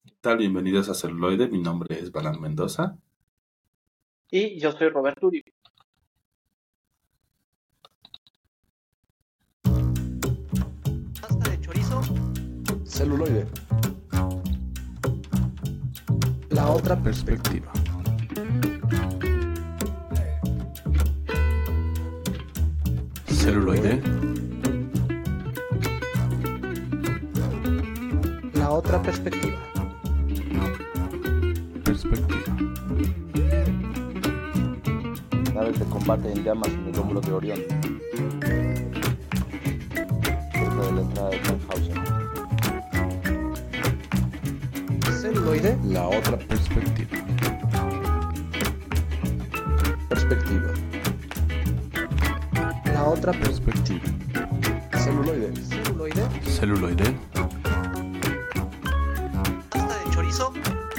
¿Qué tal? Bienvenidos a Celuloide. Mi nombre es Balán Mendoza. Y yo soy Roberto Uribe. Pasta de chorizo. Celuloide. La otra perspectiva. Celuloide. La otra perspectiva. Perspectiva. Naves de combate en llamas en el hombro de Orión. Cerca de la entrada de Tannhausen. Celuloide. La otra perspectiva. Perspectiva. La otra perspectiva. Celuloide. Celuloide. Celuloide. Pasta de chorizo.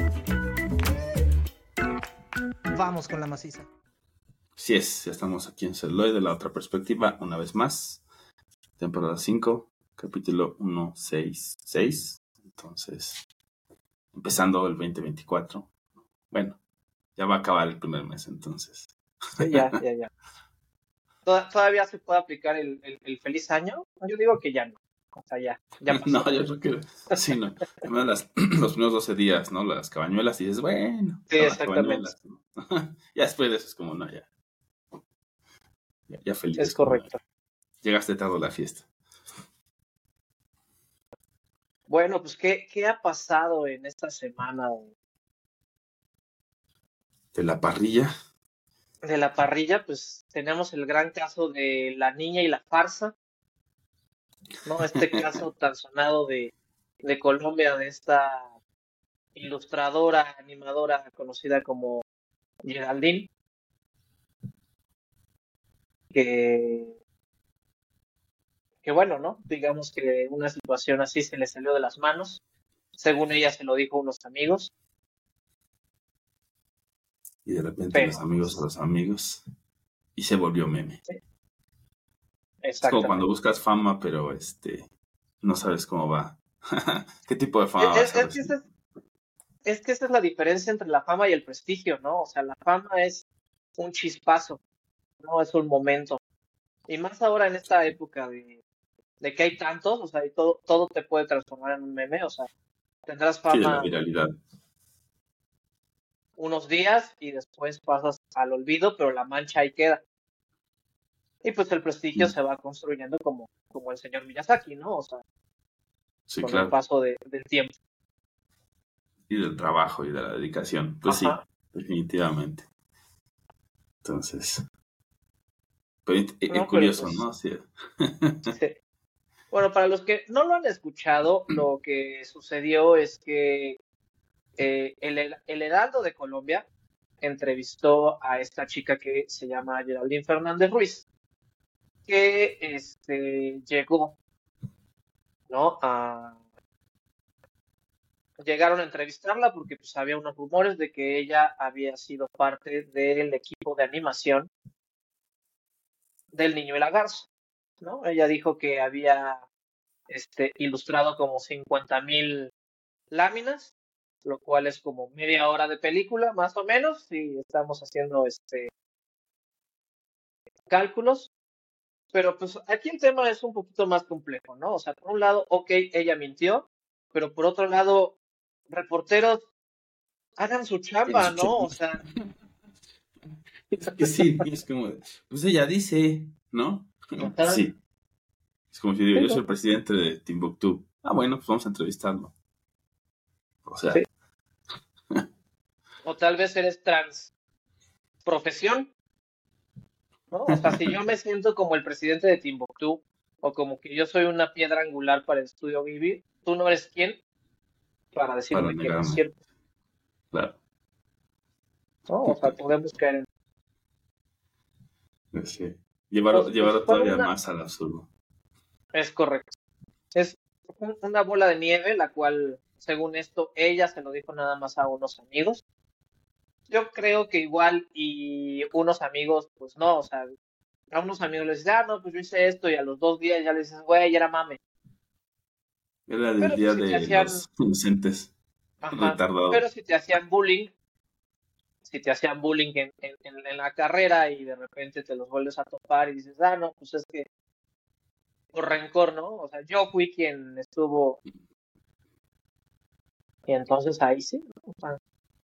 Vamos con la maciza. Así es, ya estamos aquí en Celuloide, la otra perspectiva, una vez más. Temporada 5, capítulo 166. Entonces, empezando el 2024. Bueno, ya va a acabar el primer mes, entonces. Sí, ya. ¿Todavía se puede aplicar el feliz año? Yo digo que ya no. O sea, ya pasó. No, yo creo que sí, no. Además, los primeros 12 días, ¿no? Las cabañuelas, y dices, bueno, Sí, son las exactamente. cabañuelas, ¿no? Ya después de eso es como, no, ya feliz. Es como, correcto. llegaste tarde a la fiesta. Bueno, pues, ¿qué ha pasado en esta semana De la parrilla. de la parrilla? Pues tenemos el gran caso de la niña y la farsa, ¿no? Este caso tan sonado de Colombia, de esta ilustradora, animadora conocida como Geraldine, que bueno, ¿no? Digamos que una situación así se le salió de las manos. Según ella se lo dijo a unos amigos. Y de repente Pero, los amigos a los amigos. Y se volvió meme. sí, Es como cuando exactamente. buscas fama, pero no sabes cómo va. ¿Qué tipo de fama Es, vas a es que recibir? es que esa es la diferencia entre la fama y el prestigio, ¿no? O sea, la fama es un chispazo, no es un momento. Y más ahora en esta época de que hay tantos, o sea, y todo te puede transformar en un meme, o sea, tendrás Sí, de la fama viralidad. unos días y después pasas al olvido, pero la mancha ahí queda. Y pues el prestigio se va construyendo como el señor Miyazaki, ¿no? O sea, Sí, con el claro. paso del tiempo. Y del trabajo y de la dedicación. Pues sí, Ajá. definitivamente. Entonces, pero es No, pero curioso, ¿no? pues, Sí. sí. Bueno, para los que no lo han escuchado, lo que sucedió es que el Heraldo de Colombia entrevistó a esta chica que se llama Geraldine Fernández Ruiz, que llegó, ¿no? Llegaron a entrevistarla porque pues había unos rumores de que ella había sido parte del equipo de animación del Niño y la Garza, ¿no? Ella dijo que había ilustrado como 50,000 láminas, lo cual es como media hora de película, más o menos, si estamos haciendo cálculos. Pero pues aquí el tema es un poquito más complejo, ¿no? O sea, por un lado, ok, ella mintió, pero por otro lado, reporteros hagan su chamba, ¿no? O sea, Es que sí, es como, pues ella dice, ¿no? Pues ajá, sí. Es como si digo, sí, yo soy ¿no? el presidente de Timbuktu. Ah, bueno, pues vamos a entrevistarlo. O Sí. sea, O tal vez eres trans profesión, ¿no? O sea, si yo me siento como el presidente de Timbuktu, o como que yo soy una piedra angular para el estudio Ghibli, tú no eres quién para para decirme que no es negarme, cierto, claro. ¿no? O sea, podemos caer en... Sí. Pues Llevarlo fue todavía una... más al absurdo. Es correcto. Es una bola de nieve, la cual, según esto, ella se lo dijo nada más a unos amigos. Yo creo que igual y unos amigos, pues no, o sea, a unos amigos les dices, no, pues yo hice esto y a los 2 días ya les dices, güey, era mame. Era del Pero pues día sí te de hacían, los inocentes. Ajá. retardado. Pero si te hacían bullying en la carrera y de repente te los vuelves a topar y dices, no, pues es que por rencor, ¿no? O sea, yo fui quien estuvo y entonces ahí sí, ¿no? O sea,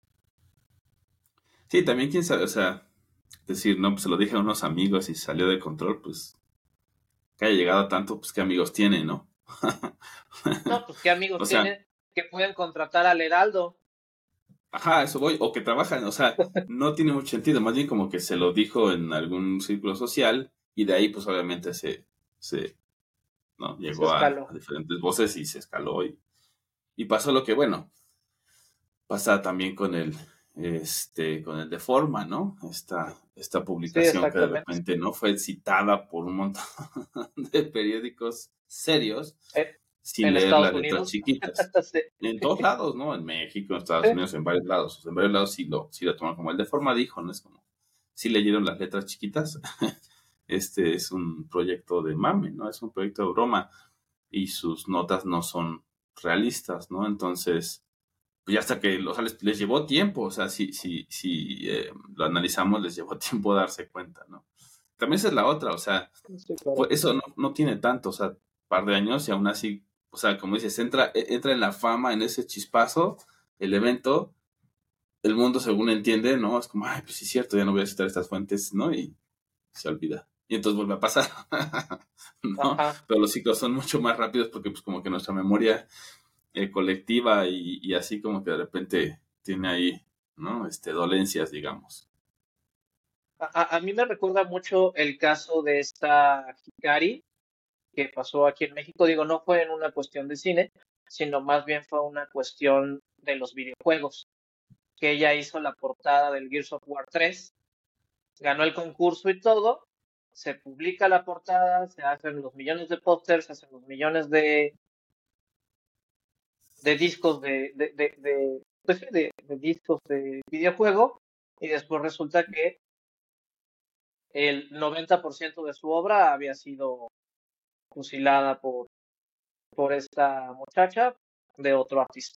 Sí, también quién sabe, o sea, decir, no, pues se lo dije a unos amigos y salió de control, pues que haya llegado a tanto, pues qué amigos tiene, ¿no? no, pues qué amigos O sea, tienen que pueden contratar al Heraldo. ajá, eso voy, o que trabajan, o sea, no tiene mucho sentido, más bien como que se lo dijo en algún círculo social y de ahí pues obviamente se ¿no? Y se Llegó a escaló. diferentes voces y se escaló y pasó lo que, bueno, pasa también con el de Forma, ¿no? Esta Sí, publicación que de exactamente. repente, ¿no? Fue citada por un montón de periódicos serios Eh, sin en leer Estados las letras Unidos. chiquitas. Sí, En todos lados, ¿no? En México, en Estados sí, Unidos, en varios lados. O sea, en varios lados sí lo toman como el de Forma dijo, ¿no? Es como, sí leyeron las letras chiquitas. Este es un proyecto de mame, ¿no? Es un proyecto de broma y sus notas no son realistas, ¿no? Entonces, pues ya hasta que o sea, les llevó tiempo, o sea, si lo analizamos, les llevó tiempo darse cuenta, ¿no? También esa es la otra, o sea, sí, claro. pues eso no tiene tanto, o sea, un par de años y aún así, o sea, como dices, entra en la fama, en ese chispazo, el evento, el mundo según entiende, ¿no? Es como, ay, pues sí es cierto, ya no voy a citar estas fuentes, ¿no? Y se olvida. Y entonces vuelve a pasar, ¿no? Ajá. Pero los ciclos son mucho más rápidos porque pues como que nuestra memoria colectiva y así como que de repente tiene ahí, ¿no? Dolencias, digamos. A mí me recuerda mucho el caso de esta Hikari que pasó aquí en México. Digo, no fue en una cuestión de cine, sino más bien fue una cuestión de los videojuegos, que ella hizo la portada del Gears of War 3, ganó el concurso y todo, se publica la portada, se hacen los millones de pósters, se hacen los millones de discos pues sí, de discos de videojuego, y después resulta que el 90% de su obra había sido fusilada por esta muchacha de otro artista,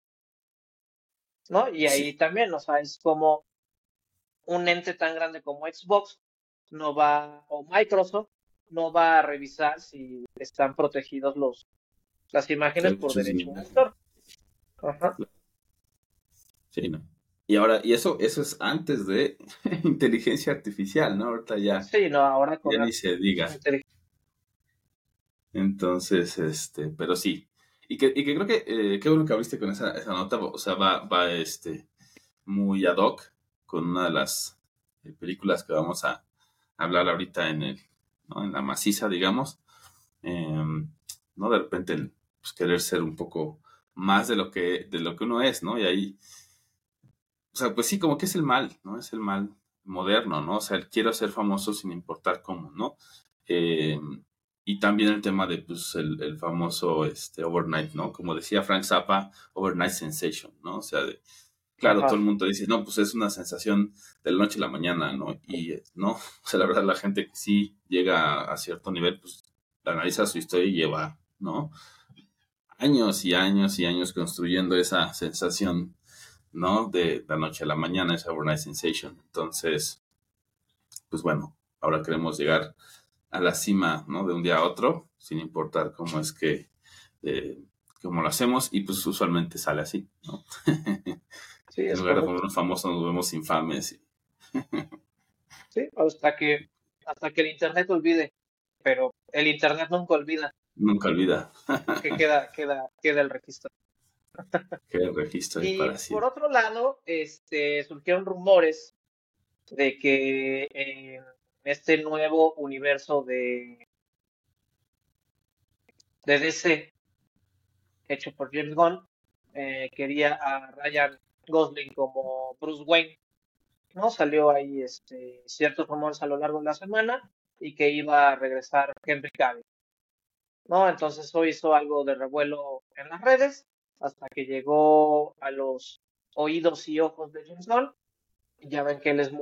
¿no? Y ahí Sí, también, o sea, es como un ente tan grande como Xbox no va, o Microsoft, no va a revisar si están protegidos las imágenes por derechos de derecho de imagen. autor. Ajá. Sí, ¿no? Y eso es antes de inteligencia artificial, ¿no? Ahorita Sí, no, ahora con ya la ni se diga. inteligencia. Entonces, pero sí. Y que creo que, qué bueno que abriste con esa nota, o sea, va muy ad hoc con una de las películas que vamos a hablar ahorita ¿no? En la maciza, digamos. ¿No? De repente, pues, querer ser un poco más de lo que uno es, ¿no? Y ahí, o sea, pues sí, como que es el mal, ¿no? Es el mal moderno, ¿no? O sea, el quiero ser famoso sin importar cómo, ¿no? Eh, y también el tema de, pues, el famoso overnight, ¿no? Como decía Frank Zappa, overnight sensation, ¿no? O sea, claro, todo Ajá. el mundo dice, no, pues es una sensación de la noche a la mañana, ¿no? Y no, o sea, la verdad, la gente que sí llega a cierto nivel, pues analiza su historia y lleva, ¿no? Años y años y años construyendo esa sensación, ¿no? De la noche a la mañana, esa overnight sensation. Entonces, pues bueno, ahora queremos llegar a la cima, ¿no? De un día a otro, sin importar cómo es eh, cómo lo hacemos, y pues usualmente sale así, ¿no? Sí, En es lugar de correcto. ponernos famosos, nos vemos infames. Sí, hasta que el internet olvide, pero el internet nunca olvida, Nunca olvida porque queda el registro. que el registro ahí Y para por siempre. otro lado, surgieron rumores de que en este nuevo universo de DC hecho por James Gunn, quería a Ryan Gosling como Bruce Wayne, ¿no? Salió ahí ciertos rumores a lo largo de la semana y que iba a regresar Henry Cavill, ¿no? Entonces eso hizo algo de revuelo en las redes hasta que llegó a los oídos y ojos de James Gunn. Ya ven que él es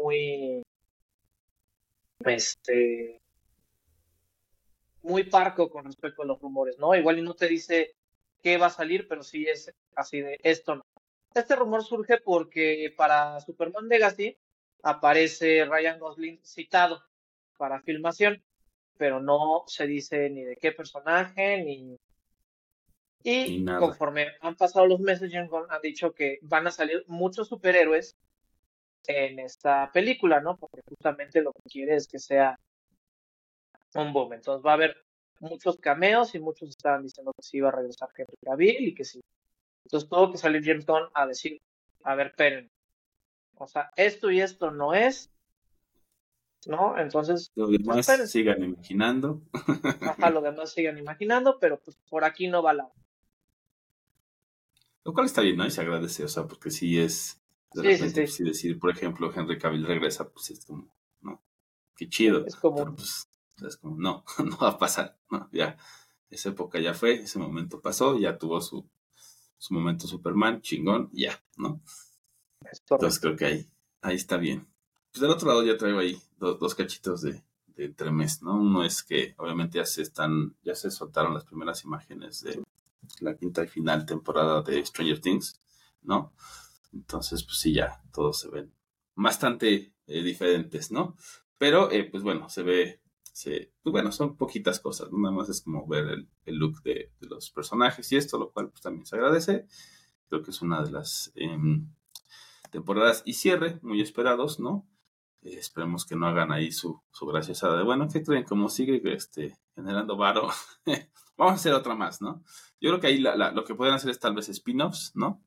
este, muy parco con respecto a los rumores, ¿no? Igual y no te dice qué va a salir, pero sí es así de esto no. Este rumor surge porque para Superman Legacy aparece Ryan Gosling citado para filmación, pero no se dice ni de qué personaje, Ni Y nada. conforme han pasado los meses, James Gunn ha dicho que van a salir muchos superhéroes en esta película, ¿no? Porque justamente lo que quiere es que sea un boom. Entonces va a haber muchos cameos y muchos estaban diciendo que sí iba a regresar Henry Cavill y que sí. Entonces tuvo que salir James Gunn a decir, a ver, esperen, o sea, esto y esto no es, ¿no? Entonces, Los pues demás esperen, sigan imaginando. ajá, lo demás sigan imaginando, pero pues por aquí no va la... Lo cual está bien, ¿no? Y se agradece, o sea, porque sí es, de Sí, sí, repente, sí, pues sí decir, por ejemplo, Henry Cavill regresa, pues es como, no, qué chido, es como pero pues es como, no, no va a pasar, no, ya, esa época ya fue, ese momento pasó, ya tuvo su momento Superman, chingón, ya, ¿no? es Entonces correcto. creo que ahí está bien. Pues del otro lado ya traigo ahí dos cachitos de entremés, ¿no? Uno es que obviamente ya se soltaron las primeras imágenes de la quinta y final temporada de Stranger Things, ¿no? Entonces, pues sí, ya todos se ven bastante diferentes, ¿no? Pero, pues bueno, pues bueno, son poquitas cosas, ¿no? Nada más es como ver el look de los personajes y esto, lo cual pues también se agradece. Creo que es una de las temporadas y cierre muy esperados, ¿no? Esperemos que no hagan ahí su graciosada de, bueno, ¿qué creen? Como sigue generando varo, vamos a hacer otra más, ¿no? Yo creo que ahí lo que pueden hacer es tal vez spin-offs, ¿no?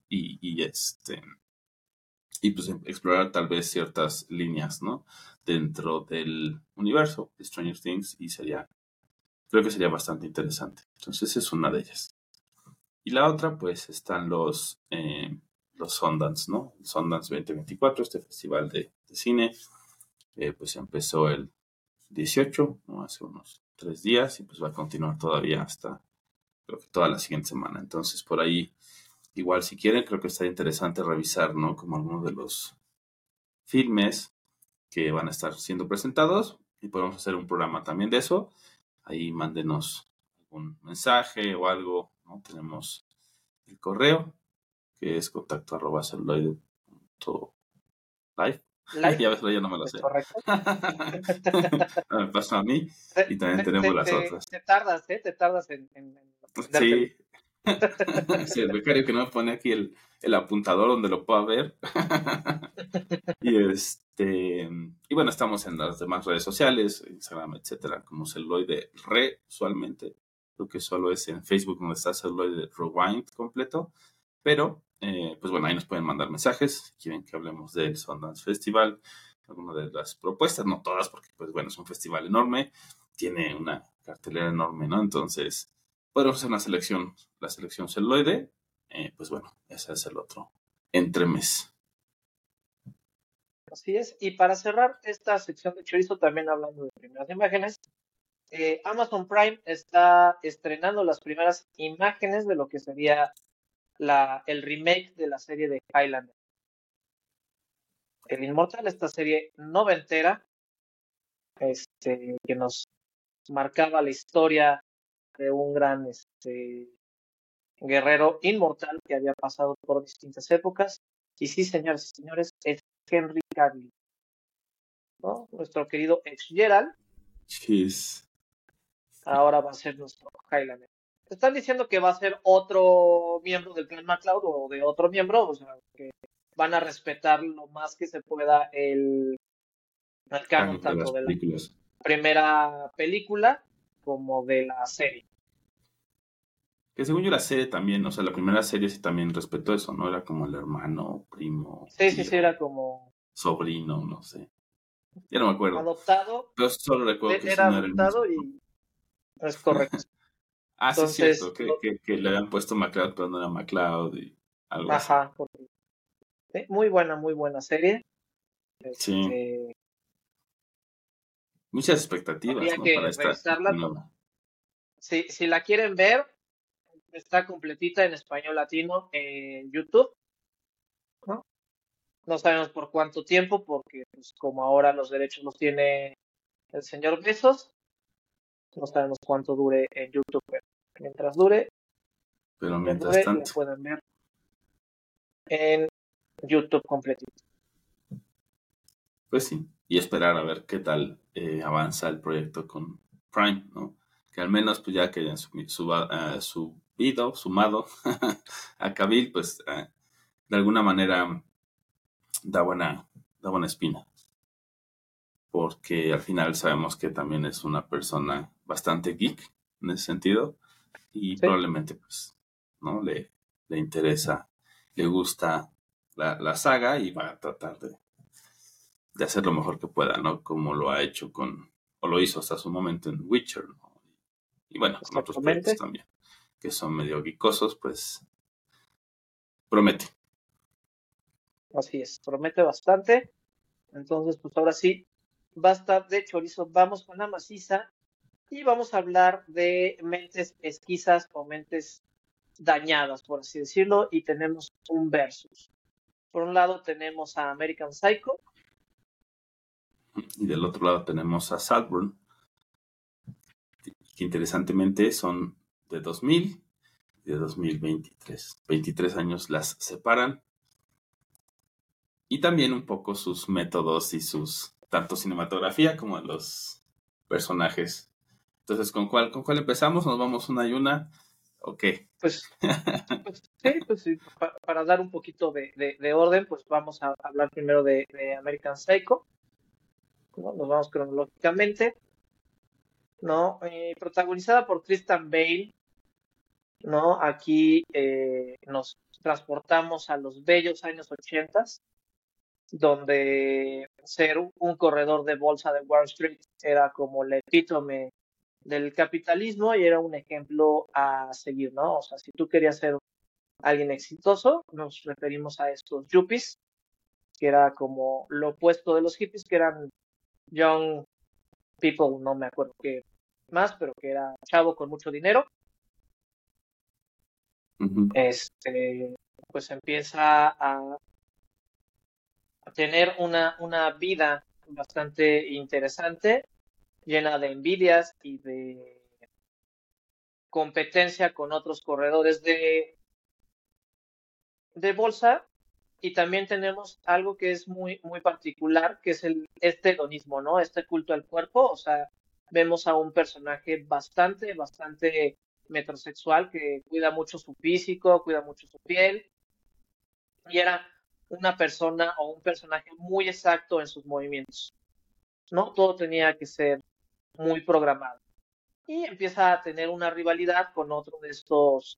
Y pues explorar tal vez ciertas líneas, ¿no? Dentro del universo de Stranger Things y creo que sería bastante interesante. Entonces es una de ellas. Y la otra, pues están los Sundance, ¿no? El Sundance 2024, este festival de cine, pues empezó el 18, ¿no? Hace unos 3 días y pues va a continuar todavía hasta, creo que toda la siguiente semana. Entonces por ahí, igual si quieren, creo que estaría interesante revisar, ¿no? Como algunos de los filmes que van a estar siendo presentados y podemos hacer un programa también de eso. Ahí mándenos un mensaje o algo, ¿no? Tenemos el correo que es contacto@celuloide.live. Live, Ya ves, yo no me lo es sé. correcto. Me pasó a mí Te, y también te, tenemos te, las te- otras. te tardas, ¿eh? Te tardas en aprendértelo. Sí, sí, el becario que no me pone aquí el apuntador donde lo pueda ver. Y bueno, estamos en las demás redes sociales, Instagram, etcétera, como Celuloide usualmente. Creo que solo es en Facebook donde está Celuloide Rewind completo. Pero, pues bueno, ahí nos pueden mandar mensajes si quieren que hablemos del Sundance Festival, alguna de las propuestas, no todas, porque pues bueno, es un festival enorme, tiene una cartelera enorme, ¿no? Entonces, podemos hacer la selección celuloide, pues bueno, ese es el otro entremés. Así es. Y para cerrar esta sección de chorizo, también hablando de primeras imágenes, Amazon Prime está estrenando las primeras imágenes de lo que sería el remake de la serie de Highlander. El Inmortal, esta serie noventera, que nos marcaba la historia de un gran guerrero inmortal que había pasado por distintas épocas. Y sí, señores y señores, es Henry Cavill, ¿no? Nuestro querido ex Gerald, Chis. ahora va a ser nuestro Highlander. Están diciendo que va a ser otro miembro del clan MacLeod o de otro miembro, o sea, que van a respetar lo más que se pueda el canon De tanto las de la películas. primera película como de la serie. Que según yo la serie también, o sea, la primera serie sí también respetó eso, ¿no? Era como el hermano, primo, Sí, sí, sí, tío, era como sobrino, no sé. Ya no me acuerdo. adoptado, Pero solo recuerdo que sí era no era el mismo. adoptado y es correcto. Ah, sí es Entonces, cierto, que le habían puesto MacLeod, pero no era MacLeod y algo así. ajá, muy buena serie. Sí, Este, muchas expectativas, habría ¿no? Para que esta revisarla. nueva. Si la quieren ver, está completita en español latino en YouTube, ¿no? No sabemos por cuánto tiempo, porque pues, como ahora los derechos los tiene el señor Besos, no sabemos cuánto dure en YouTube, pero mientras dure, Pero mientras mientras dure, la tanto, pueden ver en YouTube completito. Pues sí, y esperar a ver qué tal avanza el proyecto con Prime, ¿no? Que al menos pues ya que hayan sumado a Cavill, pues de alguna manera da buena espina, porque al final sabemos que también es una persona bastante geek en ese sentido y Sí, probablemente pues no le interesa, le gusta la saga y va a tratar de hacer lo mejor que pueda, ¿no? Como lo ha hecho o lo hizo hasta su momento en Witcher, ¿no? Y bueno, con otros proyectos exactamente. también, que son medio geekosos, pues promete. Así es, promete bastante. Entonces, pues ahora sí, basta de chorizo. Vamos con la maciza y vamos a hablar de mentes esquizas o mentes dañadas, por así decirlo, y tenemos un versus. Por un lado tenemos a American Psycho, Y del otro lado tenemos a Saltburn, que interesantemente son de 2000 y de 2023. 23 años las separan. Y también un poco sus métodos y sus, tanto cinematografía como los personajes. Entonces, ¿con cuál empezamos? ¿Nos vamos una y una? Ok. pues, pues sí, para dar un poquito de orden, pues vamos a hablar primero de American Psycho, ¿no? Nos vamos cronológicamente, ¿no? Protagonizada por Christian Bale, ¿no? Aquí nos transportamos a los bellos años 80, donde ser un corredor de bolsa de Wall Street era como el epítome del capitalismo y era un ejemplo a seguir, ¿no? O sea, si tú querías ser alguien exitoso, nos referimos a estos yuppies, que era como lo opuesto de los hippies, que eran young people, no me acuerdo qué más, pero que era chavo con mucho dinero. Ujú. Pues empieza a tener una vida bastante interesante, llena de envidias y de competencia con otros corredores de bolsa. Y también tenemos algo que es muy particular, que es este hedonismo, ¿no? Este culto al cuerpo. O sea, vemos a un personaje bastante metrosexual que cuida mucho su físico, cuida mucho su piel. Y era una persona o un personaje muy exacto en sus movimientos, ¿no? Todo tenía que ser muy programado. Y empieza a tener una rivalidad con otro de estos,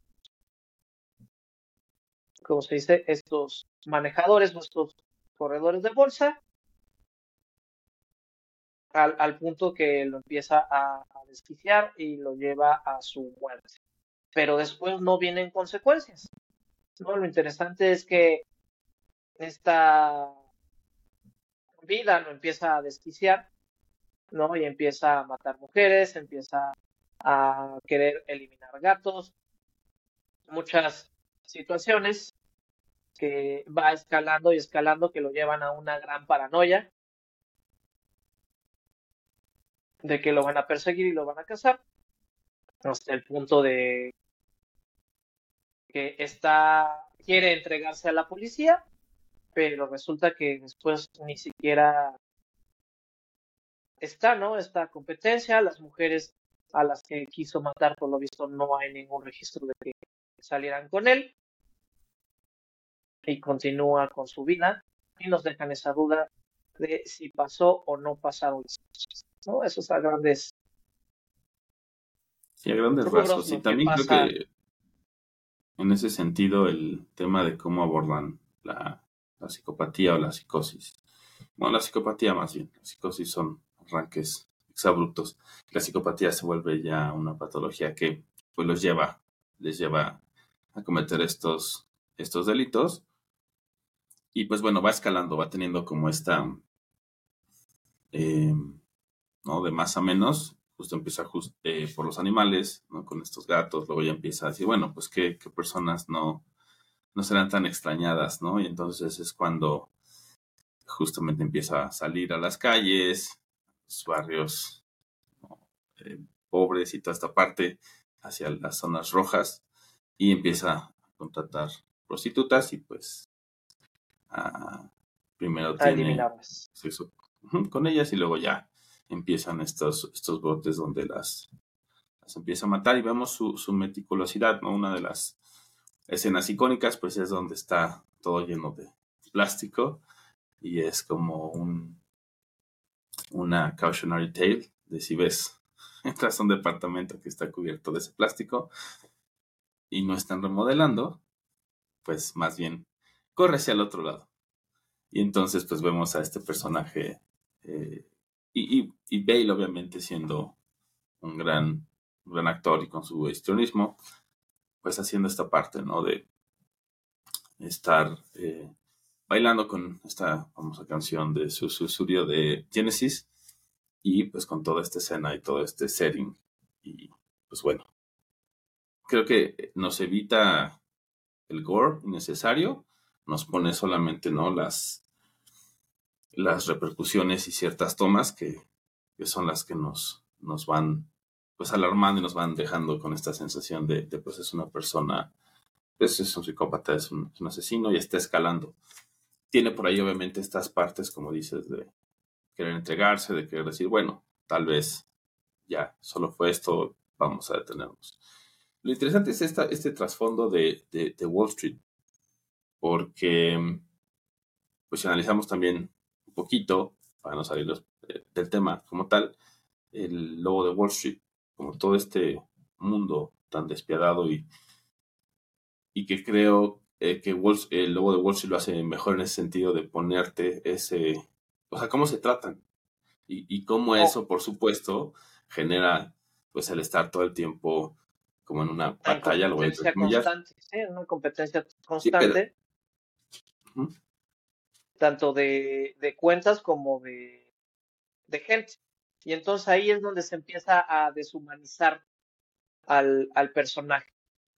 ¿cómo se dice? Estos manejadores, nuestros corredores de bolsa, al punto que lo empieza a desquiciar y lo lleva a su muerte. Pero después no vienen consecuencias, ¿no? Lo interesante es que esta vida lo empieza a desquiciar, ¿no? Y empieza a matar mujeres, empieza a querer eliminar gatos, muchas situaciones que va escalando y escalando que lo llevan a una gran paranoia de que lo van a perseguir y lo van a cazar, hasta el punto de que quiere entregarse a la policía, pero resulta que después ni siquiera está, ¿no? Esta competencia, las mujeres a las que quiso matar, por lo visto, no hay ningún registro de que salieran con él y continúa con su vida y nos dejan esa duda de si pasó o no pasaron las cosas, ¿no? Eso es a grandes Sí, a grandes rubros rasgos. Y lo que también creo pasa. que en ese sentido el tema de cómo abordan la psicopatía o la psicosis. Bueno, la psicopatía más bien. La psicosis son arranques exabruptos. La psicopatía se vuelve ya una patología que pues les lleva a cometer estos delitos. Y pues bueno, va escalando, va teniendo como eh, ¿no? De más a menos. Justo empieza por los animales, ¿no? Con estos gatos. Luego ya empieza a decir, bueno, pues qué personas no serán tan extrañadas, ¿no? Y entonces es cuando justamente empieza a salir a las calles, los barrios, ¿no? Pobres y toda esta parte hacia las zonas rojas y empieza a contratar prostitutas y pues primero A tiene eliminarlas. sexo con ellas y luego ya empiezan estos brotes donde las empieza a matar y vemos su meticulosidad, ¿no? Una de las escenas icónicas pues es donde está todo lleno de plástico y es como una cautionary tale de si ves, entras a un departamento que está cubierto de ese plástico y no están remodelando, pues más bien corre hacia el otro lado. Y entonces pues vemos a este personaje y Bale obviamente siendo un gran actor y con su histrionismo, pues haciendo esta parte, ¿no? De estar bailando con esta famosa canción de Susurio de Genesis y pues con toda esta escena y todo este setting. Y pues bueno, creo que nos evita el gore innecesario, nos pone solamente, ¿no? Las repercusiones y ciertas tomas que son las que nos van pues alarmando y nos van dejando con esta sensación de pues es una persona, pues es un psicópata, es un asesino y está escalando. Tiene por ahí obviamente estas partes, como dices, de querer entregarse, de querer decir, bueno, tal vez ya, solo fue esto, vamos a detenernos. Lo interesante es este trasfondo de Wall Street, porque pues si analizamos también un poquito, para no salirnos del tema como tal, el lobo de Wall Street, como todo este mundo tan despiadado y que creo que el lobo de Wall Street lo hace mejor en ese sentido de ponerte o sea, cómo se tratan y cómo eso, por supuesto, genera pues el estar todo el tiempo como en una batalla, lo voy a entrecomillar. Constante, sí, una competencia Sí, pero, constante, tanto de cuentas como de gente. Y entonces ahí es donde se empieza a deshumanizar al personaje.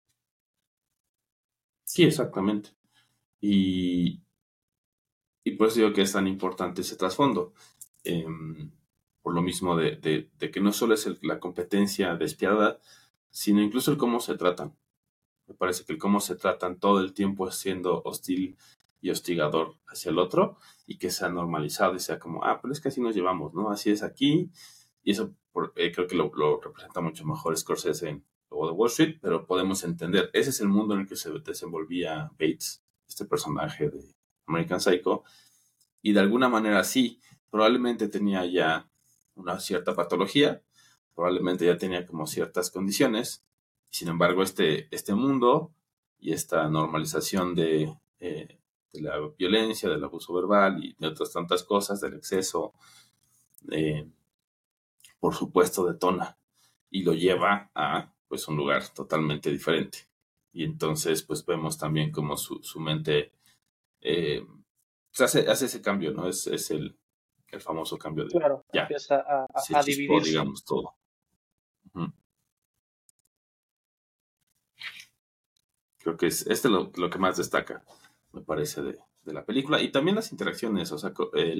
sí, exactamente. Y por eso digo que es tan importante ese trasfondo. Por lo mismo de que no solo es la competencia despiadada, sino incluso el cómo se tratan. Me parece que el cómo se tratan todo el tiempo siendo hostil y hostigador hacia el otro y que sea normalizado y sea como, pero es que así nos llevamos, ¿no? Así es aquí. Y eso creo que lo representa mucho mejor Scorsese en Lobo de Wall Street, pero podemos entender, ese es el mundo en el que se desenvolvía Bates, este personaje de American Psycho, y de alguna manera sí, probablemente tenía ya una cierta patología, probablemente ya tenía como ciertas condiciones, sin embargo este mundo y esta normalización de la violencia, del abuso verbal y de otras tantas cosas, del exceso, por supuesto detona y lo lleva a pues un lugar totalmente diferente. Y entonces pues vemos también como su mente pues hace ese cambio, ¿no? Es el famoso cambio de Claro, ya, empieza se a chispó, dividirse. digamos, todo. Uh-huh. Creo que es lo que más destaca, me parece, de la película. Y también las interacciones, o sea,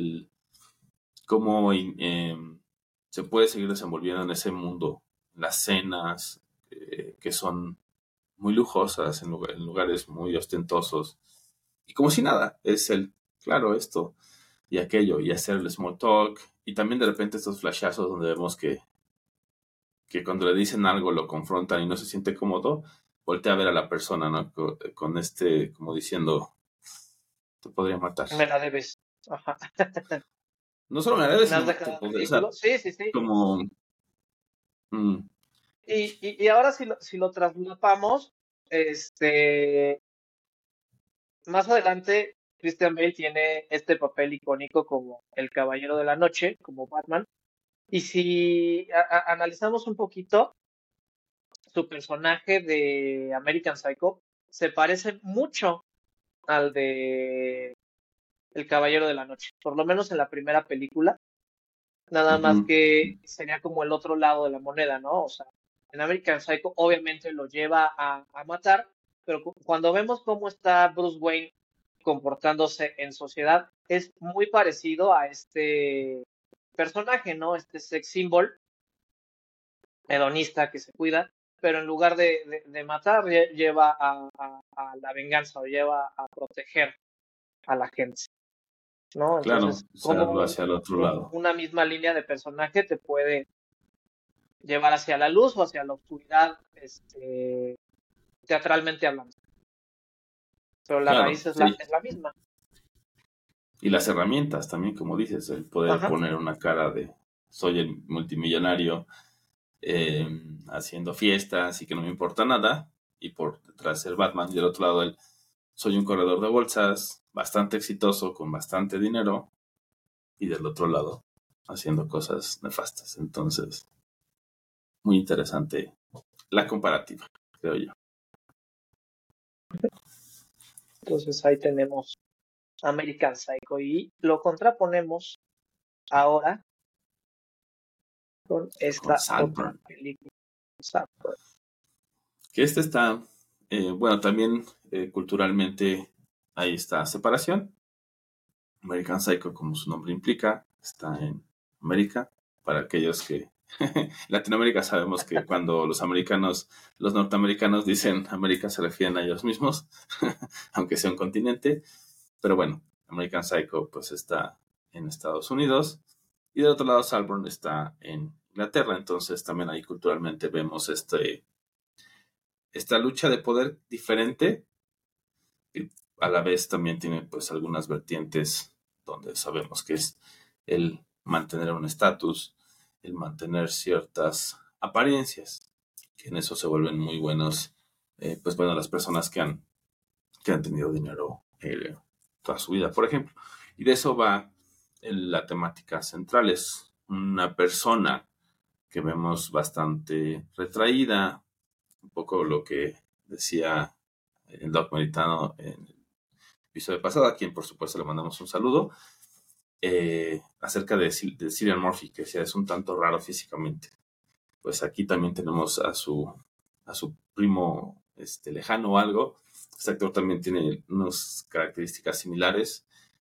cómo se puede seguir desenvolviendo en ese mundo. Las cenas, que son muy lujosas, en lugares muy ostentosos. Y como si nada, es claro, esto y aquello, y hacer el small talk. Y también de repente estos flashazos donde vemos que cuando le dicen algo lo confrontan y no se siente cómodo, voltea a ver a la persona, ¿no? Con como diciendo, te podría matar. Me la debes. Ajá. No solo me la debes, ¿Me has sino dejado o sea, sí, sí, sí. como... Y ahora si lo traslapamos, más adelante Christian Bale tiene este papel icónico como el Caballero de la Noche, como Batman. Y si analizamos un poquito, su personaje de American Psycho se parece mucho al de El Caballero de la Noche, por lo menos en la primera película. Nada más que sería como el otro lado de la moneda, ¿no? O sea, en American Psycho obviamente lo lleva a matar, pero cuando vemos cómo está Bruce Wayne comportándose en sociedad, es muy parecido a este personaje, ¿no? Este sex symbol hedonista que se cuida. pero en lugar de matar, lleva a la venganza o lleva a proteger a la gente, ¿no? Claro, Entonces, usarlo como hacia el otro lado. una misma línea de personaje te puede llevar hacia la luz o hacia la oscuridad, teatralmente hablando. Pero la Claro, raíz es sí. la misma. Y las herramientas también, como dices, el poder Ajá. poner una cara de soy el multimillonario haciendo fiestas y que no me importa nada, y por detrás el Batman, y del otro lado el soy un corredor de bolsas bastante exitoso con bastante dinero, y del otro lado haciendo cosas nefastas. Entonces, muy interesante la comparativa, creo yo. Entonces ahí tenemos American Psycho y lo contraponemos ahora con Con esta otra Saltburn. película. Saltburn. Que este está, bueno, también culturalmente hay esta separación. American Psycho, como su nombre implica, está en América. Para aquellos que Latinoamérica sabemos que cuando los norteamericanos dicen América se refieren a ellos mismos, aunque sea un continente. Pero bueno, American Psycho pues está en Estados Unidos y del otro lado Saltburn está en Inglaterra. Entonces también ahí culturalmente vemos esta lucha de poder diferente, y a la vez también tiene pues algunas vertientes donde sabemos que es el mantener un estatus, el mantener ciertas apariencias, que en eso se vuelven muy buenos, pues bueno, las personas que han tenido dinero toda su vida, por ejemplo. Y de eso va la temática central. Es una persona que vemos bastante retraída, un poco lo que decía el Doc Meritano en el episodio pasado, a quien por supuesto le mandamos un saludo, acerca de Cillian Murphy, que decía es un tanto raro físicamente. Pues aquí también tenemos a su primo lejano o algo. Este actor también tiene unas características similares.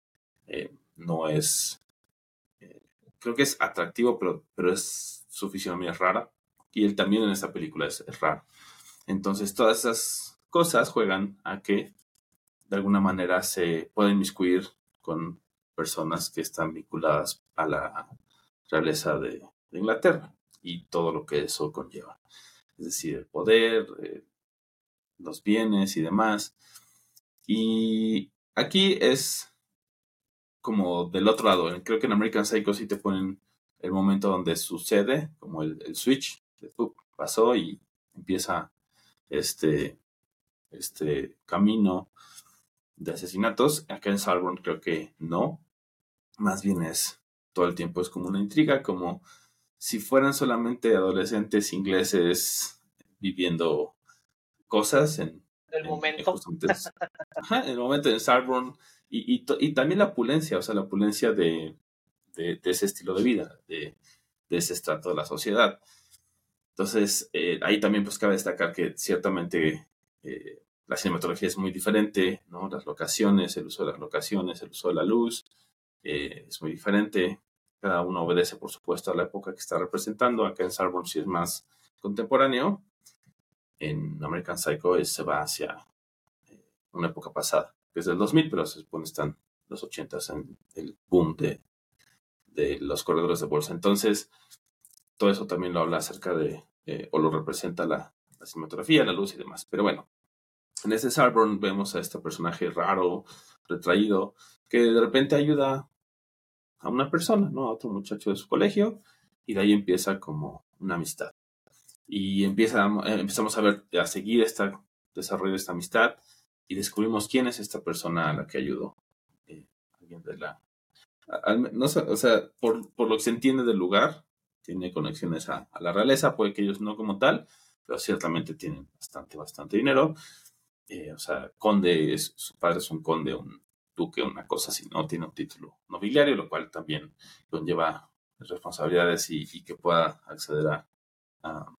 No es, creo que es atractivo, pero su fisionomía es rara. Y él también en esta película es raro. Entonces todas esas cosas juegan a que de alguna manera se pueden inmiscuir con personas que están vinculadas a la realeza de Inglaterra y todo lo que eso conlleva. Es decir, el poder, los bienes y demás. Y aquí es como del otro lado. Creo que en American Psycho sí te ponen el momento donde sucede, como el switch, pasó y empieza este camino de asesinatos. Acá en Saltburn creo que no. Más bien es todo el tiempo es como una intriga, como si fueran solamente adolescentes ingleses viviendo cosas Del momento. justamente en el momento en Saltburn y también la opulencia, o sea, la opulencia de ese estilo de vida, de ese estrato de la sociedad. Entonces, ahí también pues cabe destacar que ciertamente la cinematografía es muy diferente, ¿no? Las locaciones, el uso de las locaciones, el uso de la luz, es muy diferente. Cada uno obedece, por supuesto, a la época que está representando. Acá en Saltburn sí es más contemporáneo. En American Psycho se va hacia una época pasada, que es del 2000, pero se supone están los 80s en el boom de los corredores de bolsa. Entonces, todo eso también lo habla acerca de, o lo representa la cinematografía, la luz y demás. Pero bueno, en este Saltburn vemos a este personaje raro, retraído, que de repente ayuda a una persona, ¿no? A otro muchacho de su colegio, y de ahí empieza como una amistad. Y empezamos a seguir desarrollo de esta amistad, y descubrimos quién es esta persona a la que ayudó. Alguien de no sé, o sea, por lo que se entiende del lugar, tiene conexiones a la realeza, puede que ellos no como tal, pero ciertamente tienen bastante dinero. O sea, conde, su padre es un conde, un duque, una cosa así, ¿no? Tiene un título nobiliario, lo cual también conlleva responsabilidades y que pueda acceder a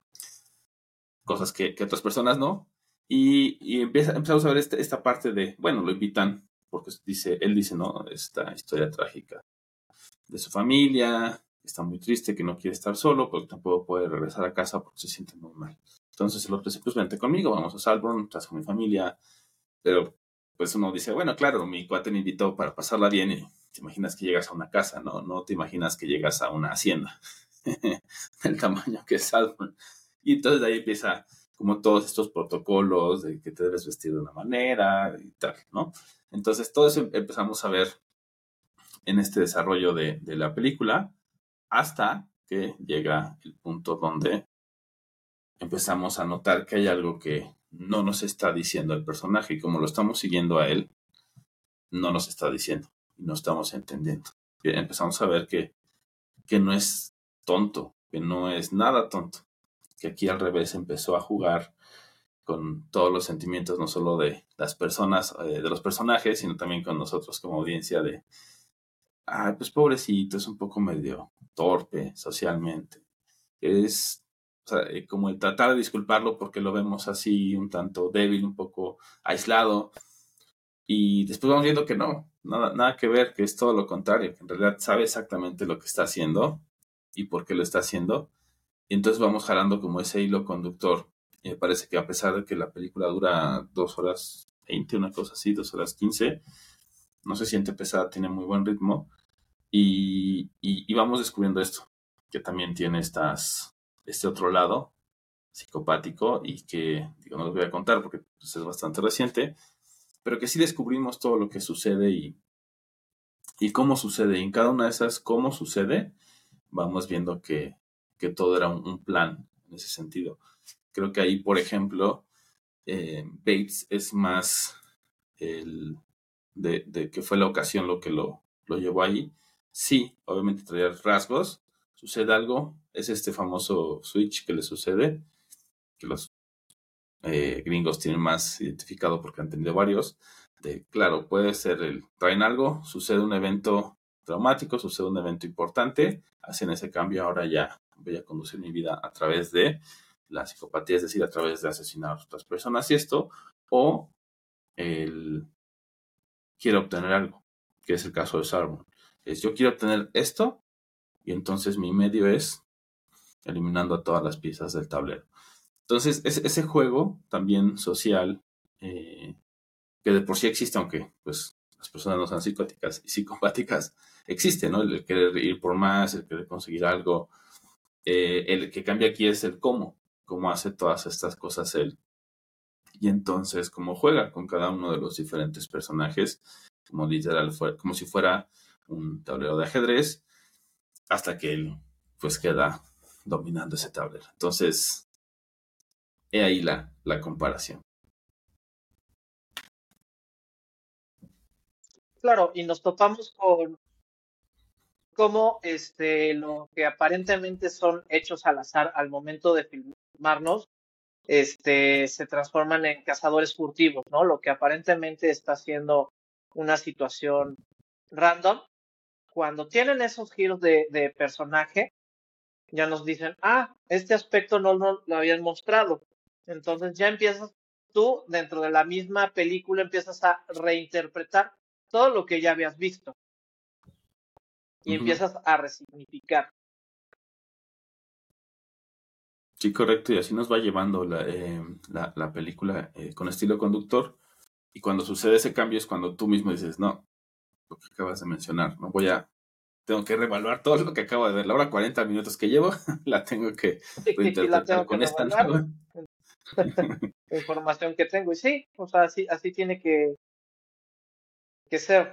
cosas que otras personas no. Y empezamos a ver esta parte de, bueno, lo invitan, porque él dice, ¿no? Esta historia trágica de su familia, está muy triste, que no quiere estar solo, pero tampoco puede regresar a casa porque se siente muy mal. Entonces el otro dice, pues vente conmigo, vamos a Salborn, estás con mi familia. Pero pues uno dice, bueno, claro, mi cuate me invitó para pasarla bien y te imaginas que llegas a una casa, no te imaginas que llegas a una hacienda del tamaño que es Salborn. Y entonces de ahí empieza como todos estos protocolos de que te debes vestir de una manera y tal, ¿no? Entonces todo eso empezamos a ver en este desarrollo de la película hasta que llega el punto donde empezamos a notar que hay algo que no nos está diciendo el personaje y como lo estamos siguiendo a él, no nos está diciendo y no estamos entendiendo. Y empezamos a ver que no es tonto, que no es nada tonto, que aquí al revés empezó a jugar con todos los sentimientos, no solo de las personas, de los personajes, sino también con nosotros como audiencia de, pues pobrecito, es un poco medio torpe socialmente. Es como el tratar de disculparlo porque lo vemos así un tanto débil, un poco aislado. Y después vamos viendo que no, nada que ver, que es todo lo contrario, que en realidad sabe exactamente lo que está haciendo y por qué lo está haciendo. Y entonces vamos jalando como ese hilo conductor. Y me parece que a pesar de que la película dura 2 horas 20, una cosa así, 2 horas 15, no se siente pesada, tiene muy buen ritmo. Y vamos descubriendo esto, que también tiene este otro lado psicopático y que, digo, no les voy a contar porque pues, es bastante reciente, pero que sí descubrimos todo lo que sucede y cómo sucede. Y en cada una de esas cómo sucede, vamos viendo que todo era un plan en ese sentido. Creo que ahí, por ejemplo, Bates es más de que fue la ocasión lo que lo llevó ahí. Sí, obviamente traía rasgos, sucede algo, es este famoso switch que le sucede, que los gringos tienen más identificado porque han tenido varios, claro, puede ser traen algo, sucede un evento traumático, sucede un evento importante, hacen ese cambio, ahora ya voy a conducir mi vida a través de la psicopatía, es decir, a través de asesinar a otras personas y esto, o quiero obtener algo, que es el caso de Salborn. Yo quiero obtener esto y entonces mi medio es eliminando a todas las piezas del tablero. Entonces, ese juego también social, que de por sí existe, aunque pues las personas no sean psicóticas y psicopáticas, existe, ¿no? El querer ir por más, el querer conseguir algo. El que cambia aquí es el cómo hace todas estas cosas él. Y entonces, cómo juega con cada uno de los diferentes personajes, como literal, como si fuera un tablero de ajedrez, hasta que él pues queda dominando ese tablero. Entonces, he ahí la comparación. Claro, y nos topamos con cómo lo que aparentemente son hechos al azar al momento de filmarnos, se transforman en cazadores furtivos, ¿no? Lo que aparentemente está siendo una situación random, cuando tienen esos giros de personaje, ya nos dicen, este aspecto no lo habían mostrado. Entonces ya empiezas tú, dentro de la misma película, empiezas a reinterpretar todo lo que ya habías visto. Y empiezas a resignificar. Sí, correcto, y así nos va llevando la película con estilo conductor. Y cuando sucede ese cambio es cuando tú mismo dices, no, lo que acabas de mencionar, no tengo que reevaluar todo lo que acabo de ver. La hora 40 minutos que llevo, la tengo que reinterpretar con esta nueva. La información que tengo. Y sí, o sea, así tiene que ser.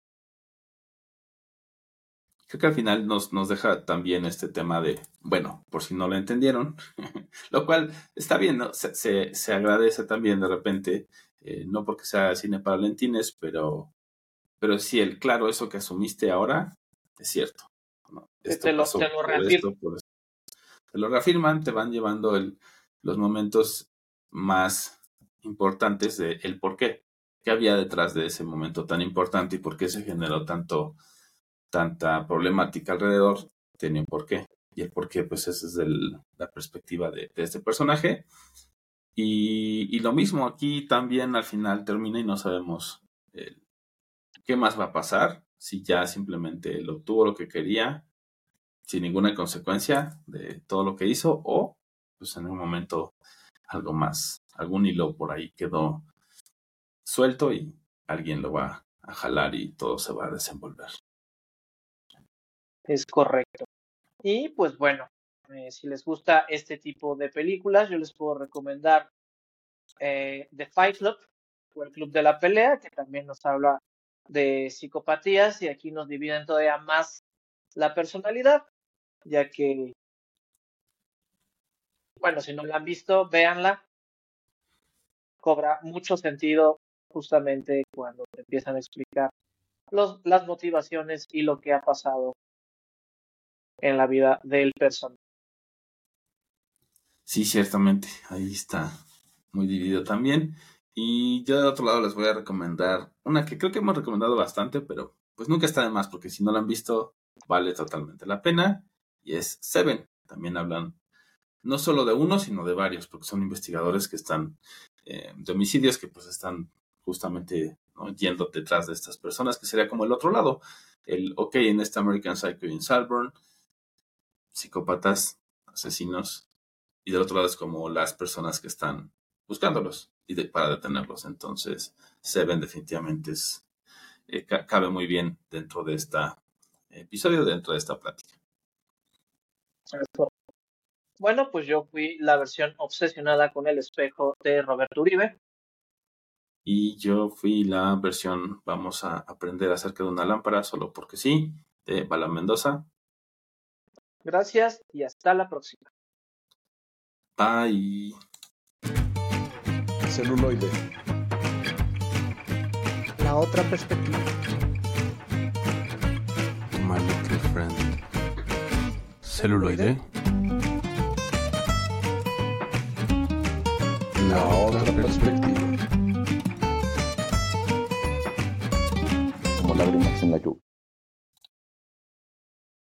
Creo que al final nos deja también este tema de, bueno, por si no lo entendieron, lo cual está bien, ¿no? Se agradece también de repente, no porque sea cine para lentines, pero sí, claro, eso que asumiste ahora es cierto, ¿no? Esto Te lo pasó por reafirmo. por esto. Te lo reafirman, te van llevando los momentos más importantes de el por qué había detrás de ese momento tan importante y por qué se generó tanta problemática alrededor, tenía un porqué. Y el porqué, pues, es desde la perspectiva de este personaje. Y lo mismo aquí también al final termina y no sabemos qué más va a pasar, si ya simplemente él obtuvo lo que quería, sin ninguna consecuencia de todo lo que hizo, o pues en un momento algo más, algún hilo por ahí quedó suelto y alguien lo va a jalar y todo se va a desenvolver. Es correcto. Y pues bueno, si les gusta este tipo de películas, yo les puedo recomendar The Fight Club o el Club de la Pelea, que también nos habla de psicopatías y aquí nos dividen todavía más la personalidad, ya que, bueno, si no la han visto, véanla. Cobra mucho sentido justamente cuando te empiezan a explicar las motivaciones y lo que ha pasado en la vida del personaje. Sí, ciertamente, ahí está muy dividido también. Y yo de otro lado les voy a recomendar una que creo que hemos recomendado bastante, pero pues nunca está de más, porque si no la han visto, vale totalmente la pena. Y es Seven. También hablan no solo de uno, sino de varios, porque son investigadores que están de homicidios que pues están justamente, ¿no?, yendo detrás de estas personas, que sería como el otro lado. En este American Psycho y en Saltburn, psicópatas, asesinos, y del otro lado es como las personas que están buscándolos para detenerlos. Entonces, Seven definitivamente cabe muy bien dentro de este episodio, dentro de esta plática. Bueno, pues yo fui la versión obsesionada con el espejo de Roberto Uribe. Y yo fui la versión vamos a aprender acerca de una lámpara solo porque sí, de Bala Mendoza. Gracias y hasta la próxima. Bye. Celuloide. La otra perspectiva. My little friend. Celuloide. La otra perspectiva. Como lágrimas en la lluvia.